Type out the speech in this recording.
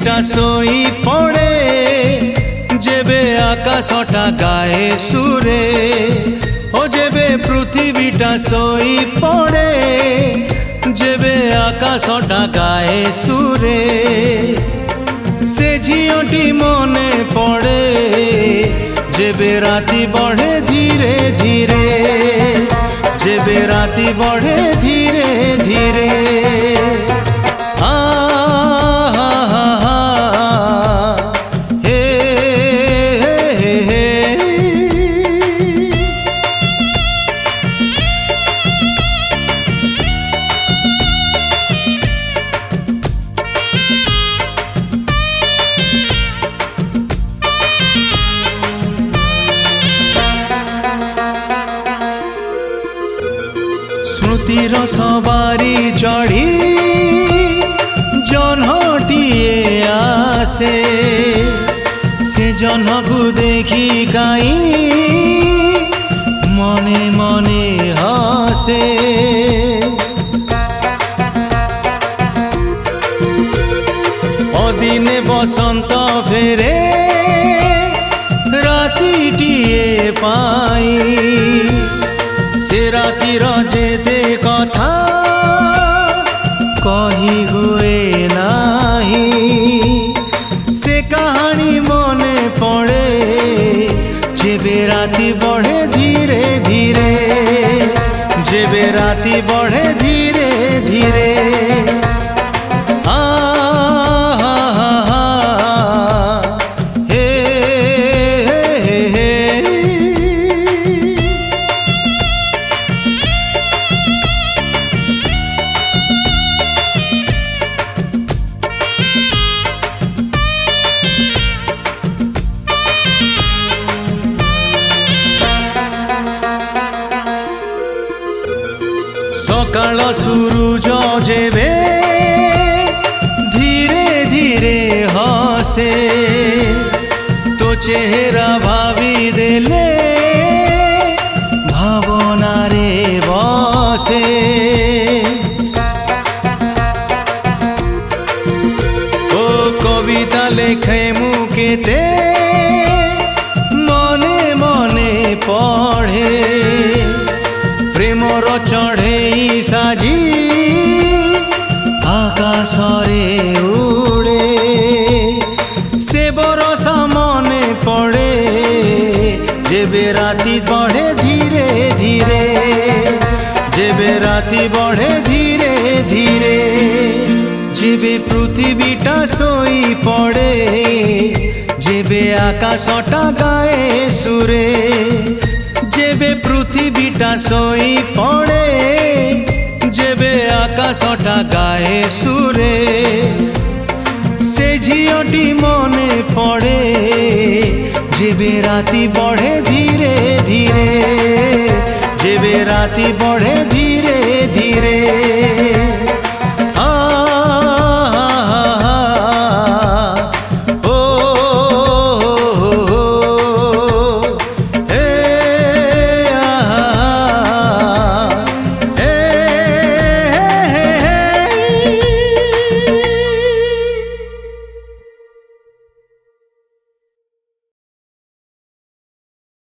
पृथिवीटा सोई पड़े जेबे आकाशटा गाए सुरे ओ जेबे पृथिवीटा सोई पड़े जेबे आकाशटा गाए सुरे से झियोटी मने पड़े जेबे राति बढ़े धीरे धीरे जेबे राति बढ़े धीरे धीरे स्मृतिर सवारी चढ़ी जन्हटिए आसे से जन्ह को देखी काई मने मने हसे अदिने बसंत फेरे रातिटिए पाई से रातिर जेते कथा कही हुए नाही से कहानी मने पड़े जेबे राति बढ़े धीरे धीरे जेबे राति बढ़े धीरे धीरे सकाल सूरज जेबे धीरे धीरे हसे तो चेहरा भावी देले भावना रे बसे ओ कविता लेखे मुकेते मने मने पढ़े प्रेमर चढ़े साजी आकाशरे उड़े से बरसा मने पड़े जेबे राति बढ़े धीरे धीरे जेबे राति बढ़े धीरे धीरे जेबे पृथिवीटा सोई पड़े जेबे आकाशटा गाए सुरे जेबे पृथिवीटा सोई पड़े जेबे आकाशटा गाए सुरे से झियोटी मने पड़े जेबे राति बढ़े धीरे धीरे जेबे राति बढ़े धीरे धीरे।